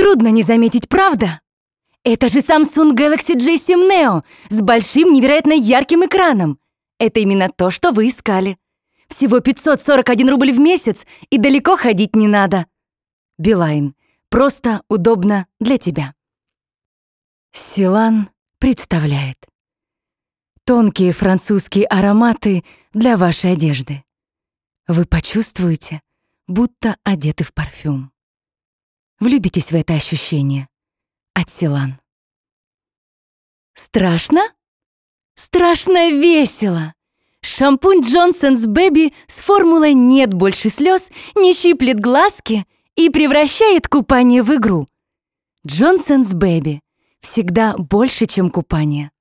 Трудно не заметить, правда? Это же Samsung Galaxy J7 Neo с большим, невероятно ярким экраном. Это именно то, что вы искали. Всего 541 рубль в месяц, и далеко ходить не надо. Билайн. Просто удобно для тебя. Силан представляет тонкие французские ароматы для вашей одежды. Вы почувствуете, будто одеты в парфюм. Влюбитесь в это ощущение от Силан. Страшно? Страшно весело! Шампунь Johnson's Baby с формулой «нет больше слез» не щиплет глазки и превращает купание в игру. Johnson's Baby всегда больше, чем купание.